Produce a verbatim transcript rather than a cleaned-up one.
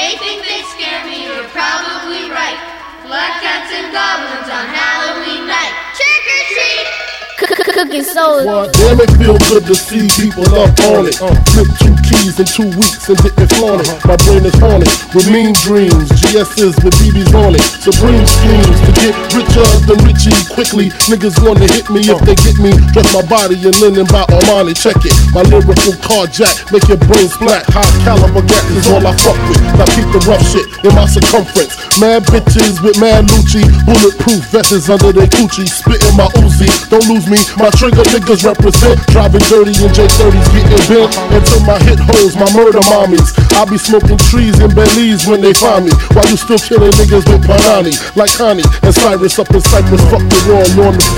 they think they scare me, you're probably right. Black cats and goblins on Halloween night. Trick or treat! Cooking soul. Damn, it feel good to see people up on it. Uh, flip two keys in two weeks and didn't flaunt it. My brain is haunted with mean dreams. G S's with B Bs on it. Supreme schemes to get richer than Richie quickly. Niggas wanna hit me if they get me. Dress my body in linen by Armani. Check it. My lyrical carjack make your brain splat. High caliber gat is all I fuck with. Now keep the rough shit in my circumference. Mad bitches with mad Lucci. Bulletproof vests under their coochie. Spitting my Uzi. Don't lose me. My trigger niggas represent. Driving dirty and J thirties getting bent. Until my hit holes, my murder mommies. I be smoking trees in Belize when they find me. While you still killing niggas with Panani. Like Connie and Cyrus up in Cyprus. Fuck the war, you on the